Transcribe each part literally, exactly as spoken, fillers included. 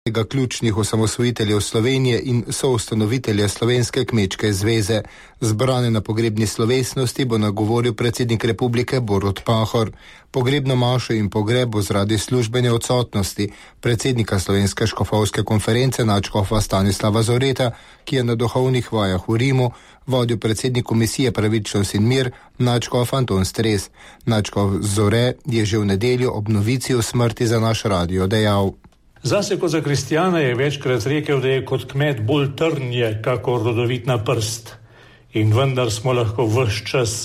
ključnih osamosvojiteljev Slovenije in soustanovitelja Slovenske kmečke zveze. Zbrane na pogrebni slovesnosti bo nagovoril predsednik republike Borut Pahor. Pogrebno mašo in pogreb bo zaradi službene odsotnosti predsednika Slovenske škofovske konference nadškofa Stanislava Zoreta, ki je na duhovnih vajah v Rimu, vodil predsednik komisije Pravičnost in mir nadškof Anton Stres. Nadškof Zore je že v nedeljo ob novici o smrti za naš radio dejal: Zase kot za kristjana je večkrat rekel, da je kot kmet bolj trnje, kakor rodovitna prst. In vendar smo lahko ves čas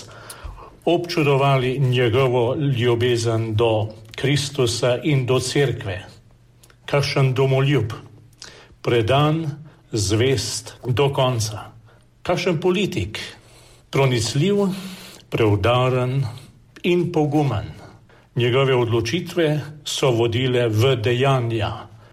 občudovali njegovo ljubezen do Kristusa in do cerkve. Kakšen domoljub, predan, zvest do konca. Kakšen politik, pronicljiv, preudaren in pogumen. Njegove odločitve so vodile v dejanja.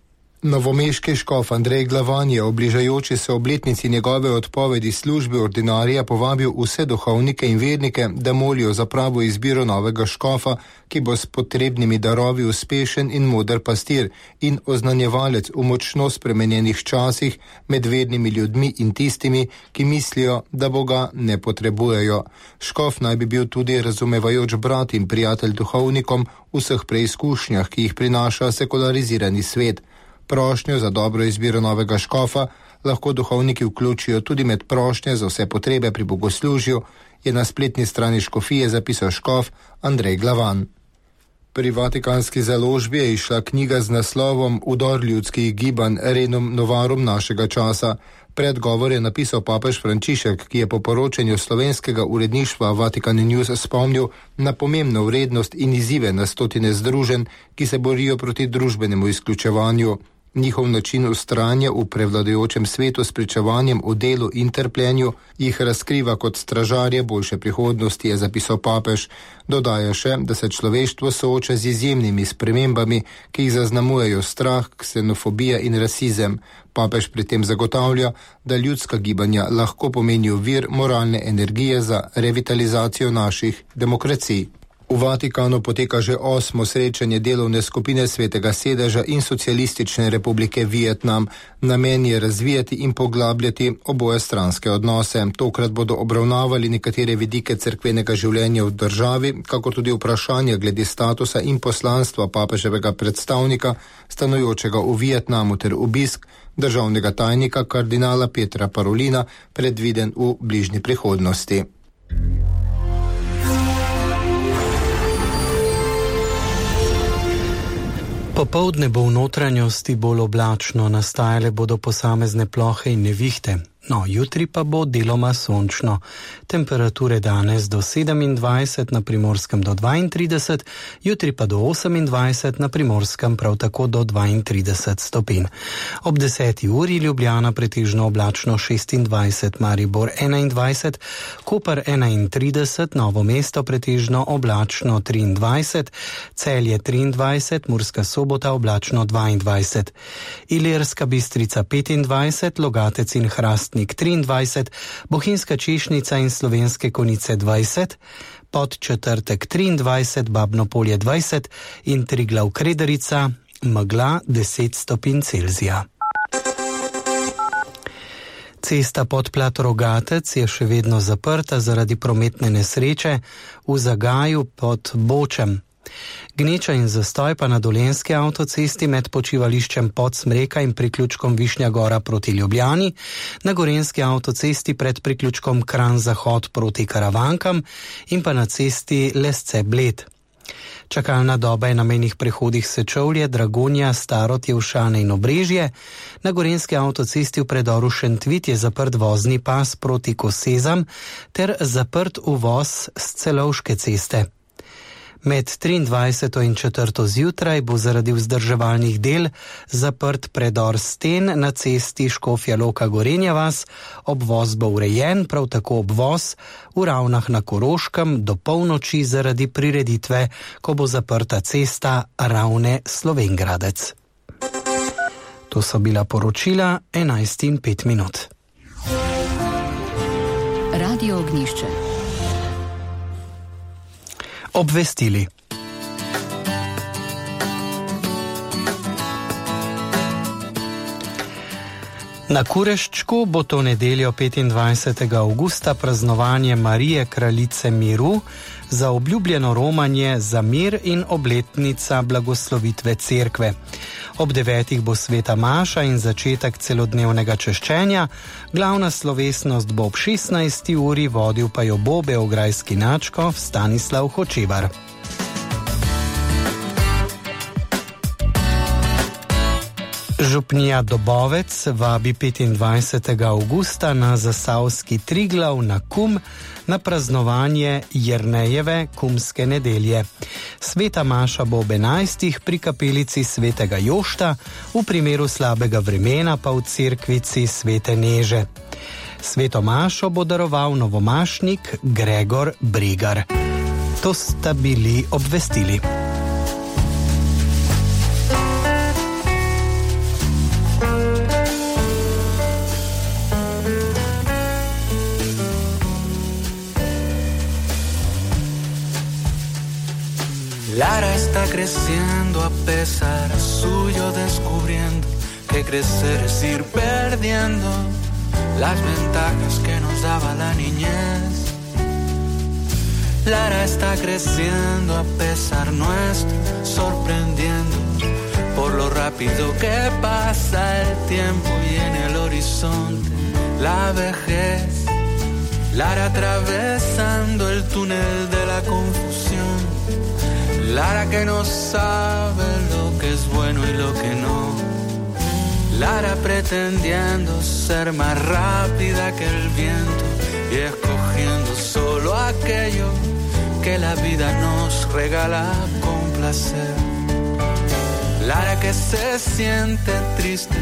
Novomeški škof Andrej Glavan je ob bližajoči se obletnici njegove odpovedi službe ordinarija povabil vse duhovnike in vernike, da molijo za pravo izbiro novega škofa, ki bo s potrebnimi darovi uspešen in moder pastir in oznanjevalec v močno spremenjenih časih med vernimi ljudmi in tistimi, ki mislijo, da Boga ne potrebujejo. Škof naj bi bil tudi razumevajoč brat in prijatelj duhovnikom v vseh preizkušnjah, ki jih prinaša sekularizirani svet. Prošnjo za dobro izbiro novega škofa lahko duhovniki vključijo tudi med prošnje za vse potrebe pri bogoslužju, je na spletni strani škofije zapisal škof Andrej Glavan. Pri Vatikanski založbi je izšla knjiga z naslovom Udor ljudskih gibanj Renum Novarum našega časa. Predgovor je napisal papež Frančišek, ki je po poročanju slovenskega uredništva Vatikan News spomnil na pomembno vrednost in izzive na stotine združenj, ki se borijo proti družbenemu izključevanju. Njihov način vztrajanja v prevladujočem svetu s pričevanjem o delu in trpljenju jih razkriva kot stražarje boljše prihodnosti, je zapisal papež. Dodaja še, da se človeštvo sooča z izjemnimi spremembami, ki jih zaznamujejo strah, ksenofobija in rasizem. Papež pri tem zagotavlja, da ljudska gibanja lahko pomenijo vir moralne energije za revitalizacijo naših demokracij. V Vatikanu poteka že osmo srečanje delovne skupine Svetega sedeža in Socialistične republike Vietnam. Namen je razvijati in poglabljati obojestranske odnose. Tokrat bodo obravnavali nekatere vidike cerkvenega življenja v državi, kakor tudi vprašanja glede statusa in poslanstva papeževega predstavnika, stanujočega v Vietnamu, ter obisk državnega tajnika kardinala Petra Parolina, predviden v bližnji prihodnosti. Popoldne bo v notranjosti bolj oblačno, nastajale bodo posamezne plohe in nevihte. No, jutri pa bo deloma sončno. Temperature danes do sedemindvajset, na Primorskem do dvaintrideset, jutri pa do osemindvajset, na Primorskem prav tako do dvaintrideset stopinj. Ob deseti uri Ljubljana pretežno oblačno šestindvajset, Maribor enaindvajset, Koper enaintrideset, Novo mesto pretežno oblačno triindvajset, Celje triindvajset, Murska Sobota oblačno dvaindvajset, Ilirska Bistrica petindvajset, Logatec in Hrast triindvajset, Bohinjska Češnica in Slovenske Konjice dvajset, Podčetrtek triindvajset, Babno Polje dvajset in Triglav Krederica, megla deset stopinj Celzija. Cesta Podplat Rogatec je še vedno zaprta zaradi prometne nesreče v Zagaju pod Bočem. Gneča in zastoj pa na Dolenjski avtocesti med počivališčem Podsmreka in priključkom Višnja Gora proti Ljubljani, na Gorenjski avtocesti pred priključkom Kranj Zahod proti Karavankam in pa na cesti Lesce Bled. Čakalna doba je na mejnih prehodih Sečovlje, Dragonja, Starod, Jevšane in Obrežje. Na Gorenjski avtocesti v predoru Šentvit je zaprt vozni pas proti Kosezam ter zaprt uvoz s Celovške ceste. Med triindvajseto in četrto zjutraj bo zaradi vzdrževalnih del zaprt predor Sten na cesti Škofja Loka Gorenja vas, obvoz bo urejen, prav tako obvoz v Ravnah na Koroškem do polnoči zaradi prireditve, ko bo zaprta cesta Ravne Slovengradec. To so bila poročila enajst in pet minut. Radio Ognjišče. Obvestili. Na Kureščku bo to nedeljo petindvajsetega avgusta praznovanje Marije Kraljice miru, za obljubljeno romanje za mir in obletnica blagoslovitve cerkve. Ob devetih bo sveta maša in začetek celodnevnega češčenja, glavna slovesnost bo ob šestnajsti uri, vodil pa jo bo beograjski nadškof Stanislav Hočevar. Župnija Dobovec vabi petindvajsetega avgusta na zasavski Triglav na Kum na praznovanje Jernejeve kumske nedelje. Sveta maša bo ob enajstih pri kapelici svetega Jošta, v primeru slabega vremena pa v cerkvici svete Neže. Sveto mašo bo daroval novomašnik Gregor Bregar. To sta bili obvestili. Lara está creciendo a pesar suyo, descubriendo que crecer es ir perdiendo las ventajas que nos daba la niñez. Lara está creciendo a pesar nuestro, sorprendiendo por lo rápido que pasa el tiempo y en el horizonte la vejez. Lara atravesando el túnel de la confusión. Lara que no sabe lo que es bueno y lo que no. Lara pretendiendo ser más rápida que el viento y escogiendo solo aquello que la vida nos regala con placer. Lara que se siente triste